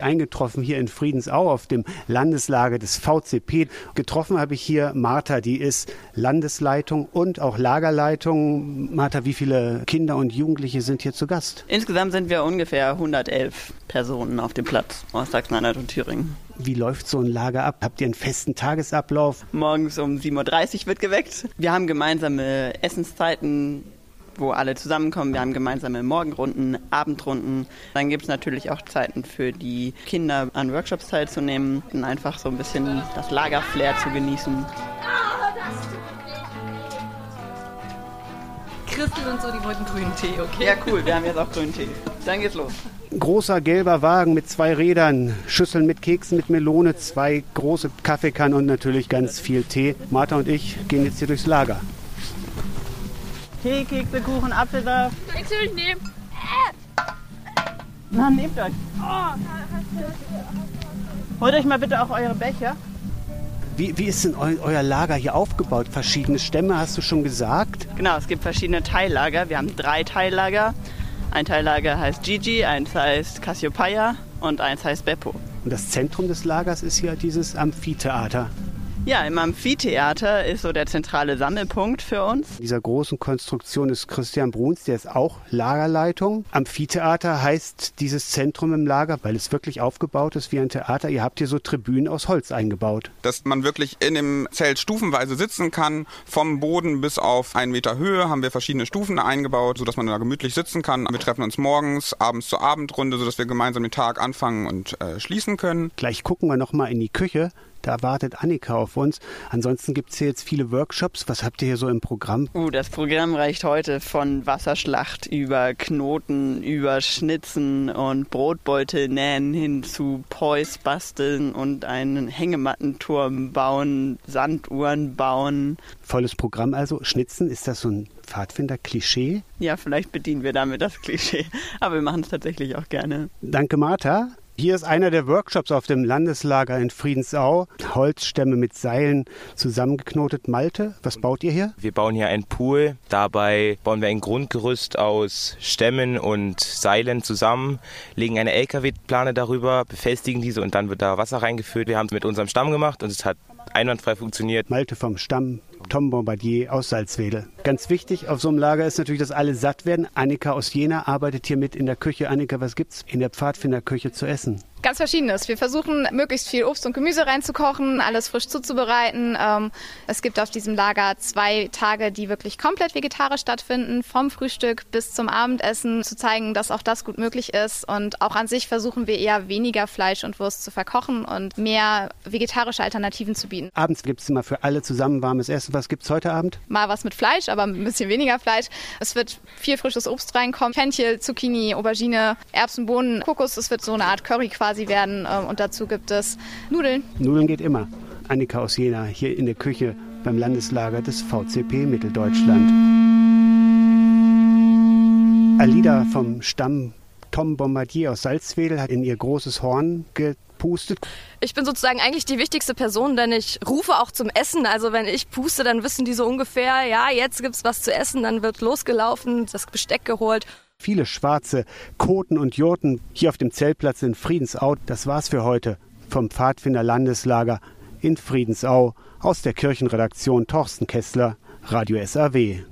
Eingetroffen hier in Friedensau auf dem Landeslager des VCP. Getroffen habe ich hier Martha, die ist Landesleitung und auch Lagerleitung. Martha, wie viele Kinder und Jugendliche sind hier zu Gast? Insgesamt sind wir ungefähr 111 Personen auf dem Platz aus Sachsen-Anhalt und Thüringen. Wie läuft so ein Lager ab? Habt ihr einen festen Tagesablauf? Morgens um 7.30 Uhr wird geweckt. Wir haben gemeinsame Essenszeiten, wo alle zusammenkommen. Wir haben gemeinsame Morgenrunden, Abendrunden. Dann gibt es natürlich auch Zeiten für die Kinder, an Workshops teilzunehmen und einfach so ein bisschen das Lagerflair zu genießen. Christel und so, die wollten grünen Tee, okay? Ja, cool, wir haben jetzt auch grünen Tee. Dann geht's los. Großer gelber Wagen mit 2 Rädern, Schüsseln mit Keksen, mit Melone, 2 große Kaffeekannen und natürlich ganz viel Tee. Martha und ich gehen jetzt hier durchs Lager. Tee, Kekse, Kuchen, Apfelsaft. Ich will nehmen. Na, nehmt euch. Holt euch mal bitte auch eure Becher. Wie ist denn euer Lager hier aufgebaut? Verschiedene Stämme, hast du schon gesagt? Genau, es gibt verschiedene Teillager. Wir haben 3 Teillager. Ein Teillager heißt Gigi, eins heißt Cassiopeia und eins heißt Beppo. Und das Zentrum des Lagers ist hier dieses Amphitheater. Ja, im Amphitheater ist so der zentrale Sammelpunkt für uns. In dieser großen Konstruktion ist Christian Bruns, der ist auch Lagerleitung. Amphitheater heißt dieses Zentrum im Lager, weil es wirklich aufgebaut ist wie ein Theater. Ihr habt hier so Tribünen aus Holz eingebaut. Dass man wirklich in dem Zelt stufenweise sitzen kann. Vom Boden bis auf 1 Meter Höhe haben wir verschiedene Stufen eingebaut, sodass man da gemütlich sitzen kann. Wir treffen uns morgens, abends zur Abendrunde, sodass wir gemeinsam den Tag anfangen und schließen können. Gleich gucken wir noch mal in die Küche. Da wartet Annika auf uns. Ansonsten gibt es hier jetzt viele Workshops. Was habt ihr hier so im Programm? Das Programm reicht heute von Wasserschlacht über Knoten, über Schnitzen und Brotbeutel nähen hin zu Pois basteln und einen Hängemattenturm bauen, Sanduhren bauen. Volles Programm also. Schnitzen, ist das so ein Pfadfinder-Klischee? Ja, vielleicht bedienen wir damit das Klischee. Aber wir machen es tatsächlich auch gerne. Danke, Martha. Hier ist einer der Workshops auf dem Landeslager in Friedensau. Holzstämme mit Seilen zusammengeknotet. Malte, was baut ihr hier? Wir bauen hier einen Pool. Dabei bauen wir ein Grundgerüst aus Stämmen und Seilen zusammen, legen eine LKW-Plane darüber, befestigen diese und dann wird da Wasser reingefüllt. Wir haben es mit unserem Stamm gemacht und es hat einwandfrei funktioniert. Malte vom Stamm, Tom Bombardier aus Salzwedel. Ganz wichtig auf so einem Lager ist natürlich, dass alle satt werden. Annika aus Jena arbeitet hier mit in der Küche. Annika, was gibt's in der Pfadfinderküche zu essen? Ganz Verschiedenes. Wir versuchen, möglichst viel Obst und Gemüse reinzukochen, alles frisch zuzubereiten. Es gibt auf diesem Lager 2 Tage, die wirklich komplett vegetarisch stattfinden, vom Frühstück bis zum Abendessen, zu zeigen, dass auch das gut möglich ist. Und auch an sich versuchen wir eher weniger Fleisch und Wurst zu verkochen und mehr vegetarische Alternativen zu bieten. Abends gibt es immer für alle zusammen warmes Essen. Was gibt's heute Abend? Mal was mit Fleisch, aber ein bisschen weniger Fleisch. Es wird viel frisches Obst reinkommen. Fenchel, Zucchini, Aubergine, Erbsen, Bohnen, Kokos. Es wird so eine Art Curry quasi werden. Und dazu gibt es Nudeln. Nudeln geht immer. Annika aus Jena hier in der Küche beim Landeslager des VCP Mitteldeutschland. Alida vom Stamm Tom Bombardier aus Salzwedel hat in ihr großes Horn gepustet. Ich bin sozusagen eigentlich die wichtigste Person, denn ich rufe auch zum Essen. Also wenn ich puste, dann wissen die so ungefähr, ja, jetzt gibt's was zu essen. Dann wird losgelaufen, das Besteck geholt. Viele schwarze Koten und Jurten hier auf dem Zeltplatz in Friedensau. Das war's für heute vom Pfadfinder Landeslager in Friedensau aus der Kirchenredaktion Torsten Kessler, Radio SAW.